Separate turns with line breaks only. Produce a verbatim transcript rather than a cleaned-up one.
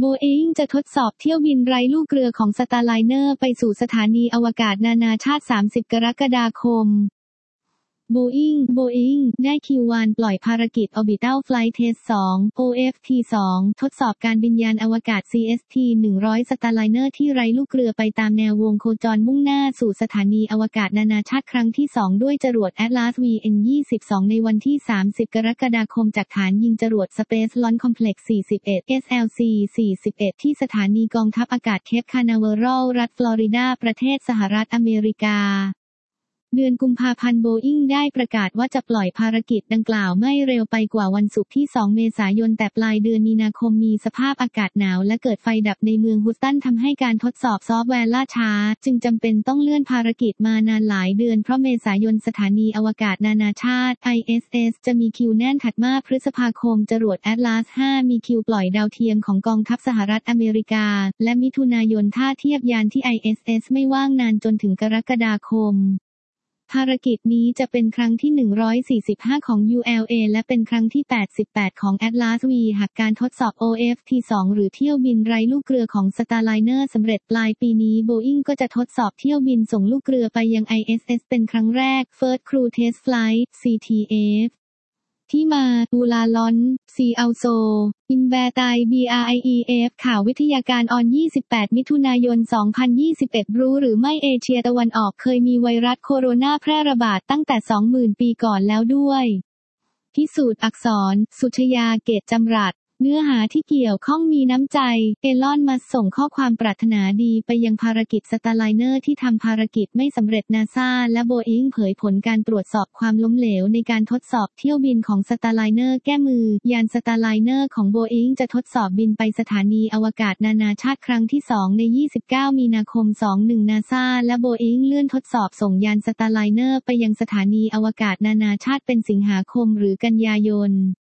โบอิงจะทดสอบเที่ยวบินไร้ลูกเรือของ Starliner ไปสู่สถานีอวกาศนานาชาติ สามสิบ กรกฎาคมโบอิง โบอิง ได้ คิว วัน ปล่อยภารกิจ Orbital Flight Test สอง โอ เอฟ ที สอง ทดสอบการบินยานอวกาศ ซี เอส ที หนึ่งร้อย Starliner ที่ไร้ลูกเรือไปตามแนววงโคจรมุ่งหน้าสู่สถานีอวกาศนานาชาติครั้งที่ สอง ด้วยจรวด Atlas วี เอ็น ยี่สิบสอง ในวันที่ สามสิบ กรกฎาคมจากฐานยิงจรวด Space Launch Complex สี่สิบเอ็ด เอส แอล ซี สี่สิบเอ็ด ที่สถานีกองทัพอากาศเคปคานาเวอรัลรัฐฟลอริดาประเทศสหรัฐอเมริกาเดือนกุมภาพันธ์โบอิงได้ประกาศว่าจะปล่อยภารกิจดังกล่าวไม่เร็วไปกว่าวันศุกร์ที่ สอง เมษายนแต่ปลายเดือนมีนาคมมีสภาพอากาศหนาวและเกิดไฟดับในเมืองฮูสตันทำให้การทดสอบซอฟต์แวร์ล่าช้าจึงจำเป็นต้องเลื่อนภารกิจมานานหลายเดือนเพราะเมษายนสถานีอวกาศนานาชาติ ไอ เอส เอส จะมีคิวแน่นถัดมาพฤษภาคมจรวด Atlas ห้า มีคิวปล่อยดาวเทียมของกองทัพสหรัฐอเมริกาและมิถุนายนท่าเทียบยานที่ ไอ เอส เอส ไม่ว่างนานจนถึงกรกฎาคมภารกิจนี้จะเป็นครั้งที่ หนึ่งร้อยสี่สิบห้า ของ ยู แอล เอ และเป็นครั้งที่ แปดสิบแปด ของ Atlas วี หากการทดสอบ โอ เอฟ ที สอง หรือเที่ยวบินไร้ลูกเรือของ Starliner สำเร็จปลายปีนี้ Boeing ก็จะทดสอบเที่ยวบินส่งลูกเรือไปยัง ไอ เอส เอส เป็นครั้งแรก First Crew Test Flight ซี ที เอฟ ที่มาบูลาลอนซีอัลโซอินแบร์ไตบีอาร์ไออีเอฟข่าววิทยาการออนยี่สิบแปดมิถุนายนสองพันยี่สิบเอ็ดรู้หรือไม่เอเชียตะวันออกเคยมีไวรัสโคโรนาแพร่ระบาดตั้งแต่ สองหมื่น ปีก่อนแล้วด้วยพิสูจน์อักษรสุชยาเกตจำรัดเนื้อหาที่เกี่ยวข้องมีน้ำใจเอลอนมัสก์ส่งข้อความปรารถนาดีไปยังภารกิจ Starliner ที่ทำภารกิจไม่สำเร็จ นาซาและโบอิงเผยผลการตรวจสอบความล้มเหลวในการทดสอบเที่ยวบินของ Starliner แก้มือยาน Starliner ของโบอิงจะทดสอบบินไปสถานีอวกาศนานาชาติครั้งที่ สอง ใน ยี่สิบเก้า มีนาคม สองพันสิบเอ็ด นาซาและโบอิงเลื่อนทดสอบส่งยาน Starliner ไปยังสถานีอวกาศนานาชาติเป็นสิงหาคมหรือกันยายน